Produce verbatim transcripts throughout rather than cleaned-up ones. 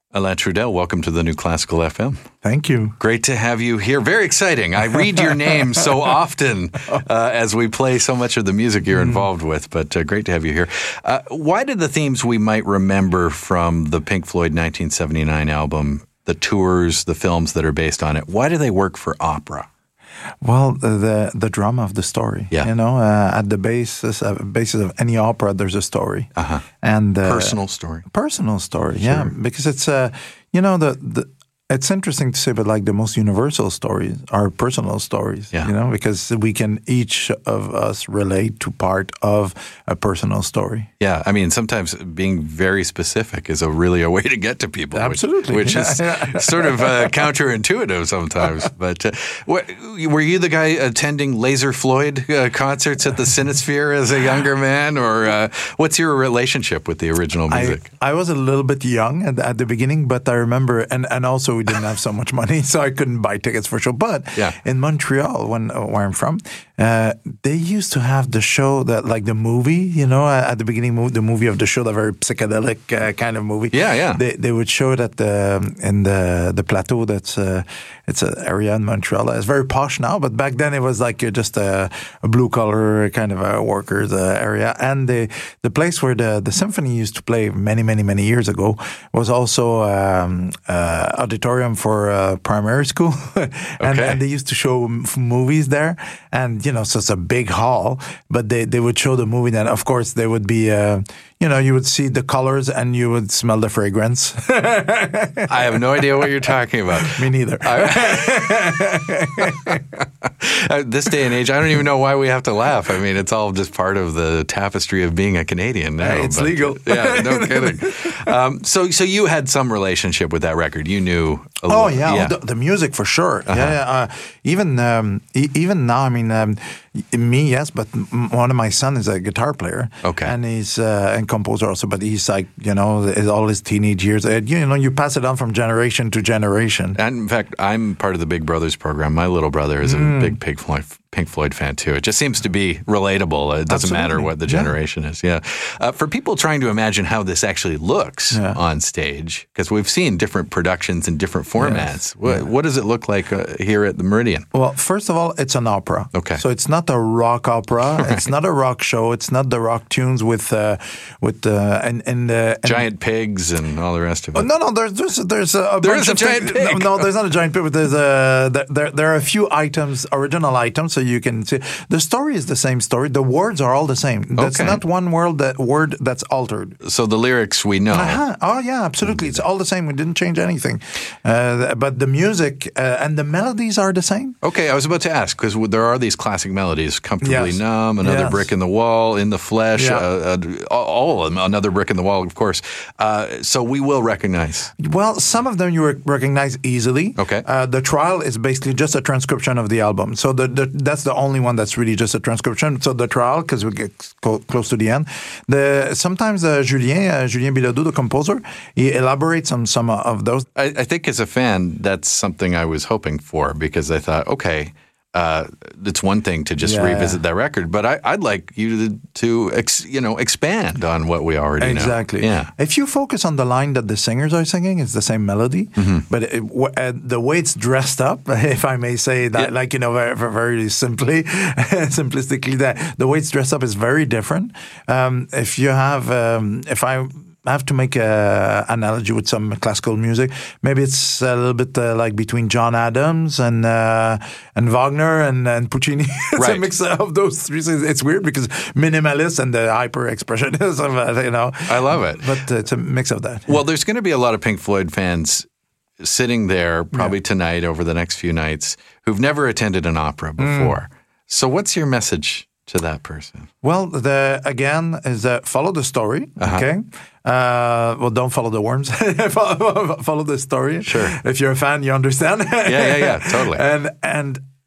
Alain Trudel, welcome to the New Classical F M. Thank you. Great to have you here. Very exciting. I read your name so often uh, as we play so much of the music you're involved with, but uh, great to have you here. Uh, why did the themes we might remember from the Pink Floyd nineteen seventy-nine album, the tours, the films that are based on it, why do they work for opera? Well, the the drama of the story. Yeah. You know, uh, at the basis uh, basis of any opera, there's a story. Uh-huh. And uh, personal story. Personal story. Sure. Yeah, because it's uh, you know the the. It's interesting to say, but like the most universal stories are personal stories, yeah. you know, because we can each of us relate to part of a personal story. Yeah, I mean, sometimes being very specific is a really a way to get to people. Absolutely. Which, which is sort of uh, counterintuitive sometimes. But uh, what, were you the guy attending Laser Floyd uh, concerts at the Cinesphere as a younger man? Or uh, what's your relationship with the original music? I, I was a little bit young at, at the beginning, but I remember, and, and also we didn't have so much money, so I couldn't buy tickets for sure. But yeah. in Montreal, when uh, where I'm from, uh, they used to have the show that, like the movie, you know, at the beginning, the movie of the show, the very psychedelic uh, kind of movie. Yeah, yeah. They they would show it at the in the the plateau. That's uh, it's an area in Montreal. It's very posh now, but back then it was like just a, a blue collar kind of a workers uh, area. And the the place where the the symphony used to play many many many years ago was also um, uh, auditorium for uh, primary school, and, okay. and they used to show m- movies there. And you know, so it's a big hall, but they they would show the movie. Then of course they would be. Uh, You know, you would see the colors and you would smell the fragrance. I have no idea what you're talking about. Me neither. At this day and age, I don't even know why we have to laugh. I mean, it's all just part of the tapestry of being a Canadian now. Hey, it's but, legal. Yeah, no kidding. Um, so, so you had some relationship with that record. You knew. A oh little, yeah, yeah. The, the music for sure. Uh-huh. Yeah, yeah. Uh, even um, e- even now, I mean, um, me yes, but m- one of my son is a guitar player. Okay, and he's uh, and composer also. But he's like, you know, all his teenage years. Uh, you know, you pass it on from generation to generation. And in fact, I'm part of the Big Brothers program. My little brother is Mm. a big Pink Floyd, Pink Floyd fan too. It just seems to be relatable. It doesn't Absolutely. matter what the generation yeah. is. Yeah. Uh, for people trying to imagine how this actually looks yeah. on stage, because we've seen different productions in different formats. Yes. What, yeah. what does it look like uh, here at the Meridian? Well, first of all, it's an opera. Okay. So it's not a rock opera. Right. It's not a rock show. It's not the rock tunes with uh, with uh, and and, uh, and giant pigs and all the rest of it. Oh, no, no. There's there's there's a there bunch is a of giant things. pig. No, no, there's not a giant pig. But there's a there there are a few items, original items, so you can see the story is the same story. The words are all the same. That's Okay. not one word that word that's altered. So the lyrics we know. Uh-huh. Oh yeah, absolutely. It's all the same. We didn't change anything. Uh, but the music uh, and the melodies are the same. Okay, I was about to ask, because there are these classic melodies, Comfortably Yes. Numb, Another Yes. Brick in the Wall, In the Flesh, Yeah. uh, uh, all of them, Another Brick in the Wall, of course. Uh, so we will recognize. Well, some of them you rec- recognize easily. Okay. Uh, the Trial is basically just a transcription of the album. So the, the, that's the only one that's really just a transcription. So the Trial, because we get co- close to the end. The Sometimes uh, Julien, uh, Julien Bilodeau, the composer, he elaborates on some of those. I, I think as a fan, that's something I was hoping for, because I thought, okay, uh, it's one thing to just Yeah. revisit that record, but I, I'd like you to, to ex, you know, expand on what we already know. Exactly. Yeah. If you focus on the line that the singers are singing, it's the same melody, Mm-hmm. but it, w- uh, the way it's dressed up, if I may say that, Yeah. like, you know, very, very simply, simplistically, that the way it's dressed up is very different. Um, if you have, um, if I have to make an analogy with some classical music, maybe it's a little bit uh, like between John Adams and uh, and Wagner and, and Puccini. It's Right. a mix of those three. So it's weird because minimalist and the hyper expressionism, uh, you know. I love it. But uh, it's a mix of that. Well, there's going to be a lot of Pink Floyd fans sitting there probably Yeah. tonight, over the next few nights, who've never attended an opera before. Mm. So what's your message to that person? Well, the again is uh, follow the story. Uh-huh. Okay. Uh, well, don't follow the worms. follow, follow the story. Sure. If you're a fan, you understand. Yeah, yeah, yeah, totally. and and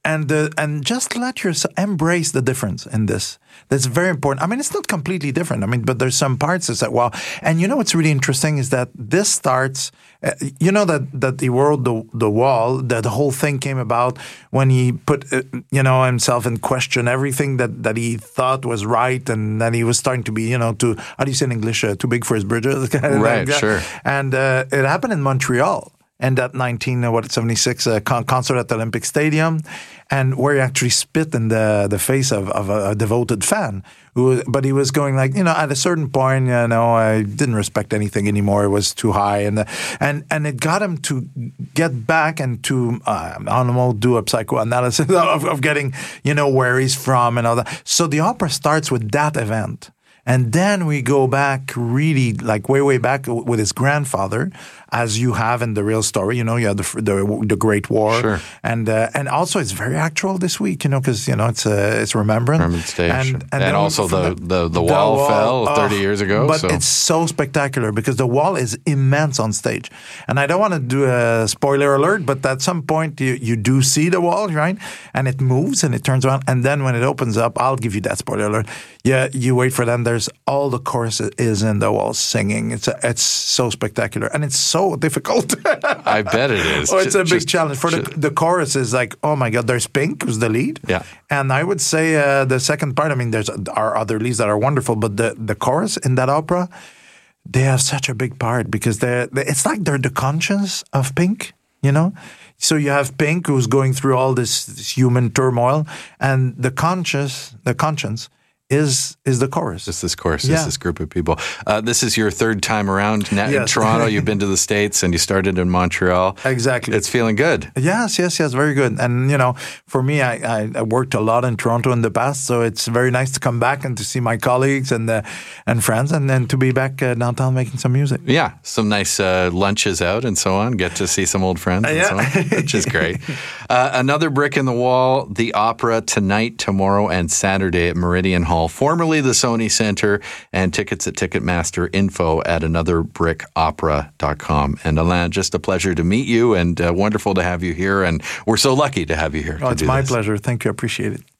and uh, and just let yourself embrace the difference in this. That's very important. I mean, it's not completely different. I mean, but there's some parts that's like, wow. And you know what's really interesting is that this starts, uh, you know, that, that he wrote the, the wall, that the whole thing came about when he put, uh, you know, himself in question, everything that, that he thought was right. And then he was starting to be, you know, too, how do you say in English, uh, too big for his britches? Right, like sure. And uh, it happened in Montreal. And that nineteen what seventy-six uh, con- concert at the Olympic Stadium, and where he actually spit in the the face of, of a, a devoted fan. Who, but he was going like, you know, at a certain point, you know, I didn't respect anything anymore. It was too high, and the, and and it got him to get back and to uh, I don't know, do a psychoanalysis of, of getting, you know, where he's from and all that. So the opera starts with that event. And then we go back really like way, way back with his grandfather, as you have in the real story. You know, you have the the, the Great War. Sure. And uh, and also it's very actual this week, you know, because, you know, it's uh, it's Remembrance. Remembrance Day. And, sure. and, and also the, the, the, the wall, wall fell oh, thirty years ago. But so. It's so spectacular because the wall is immense on stage. And I don't want to do a spoiler alert, but at some point you, you do see the wall, right? And it moves and it turns around. And then when it opens up, I'll give you that spoiler alert. Yeah, you wait for them. There's all the chorus is in the wall singing. It's a, it's so spectacular and it's so difficult. I bet it is. Oh, it's a big just, challenge. For just, the the chorus is like, oh my God, there's Pink, who's the lead. Yeah. And I would say uh, the second part, I mean, there's our other leads that are wonderful, but the, the chorus in that opera, they have such a big part because they're, they, it's like they're the conscience of Pink, you know? So you have Pink who's going through all this, this human turmoil, and the conscience, the conscience is is the chorus. Just this chorus, yeah. just this group of people. Uh, this is your third time around now in yes. Toronto. You've been to the States and you started in Montreal. Exactly. It's feeling good. Yes, yes, yes, very good. And, you know, for me, I, I, I worked a lot in Toronto in the past, so it's very nice to come back and to see my colleagues and uh, and friends, and then to be back uh, downtown making some music. Yeah, some nice uh, lunches out and so on. Get to see some old friends and yeah. so on, which is great. Uh, another brick in the wall, the opera tonight, tomorrow, and Saturday at Meridian Hall, formerly the Sony Center, and tickets at Ticketmaster, info at another brick opera dot com. And Alain, just a pleasure to meet you and uh, wonderful to have you here. And we're so lucky to have you here. Oh, to it's do my this. pleasure. Thank you. I appreciate it.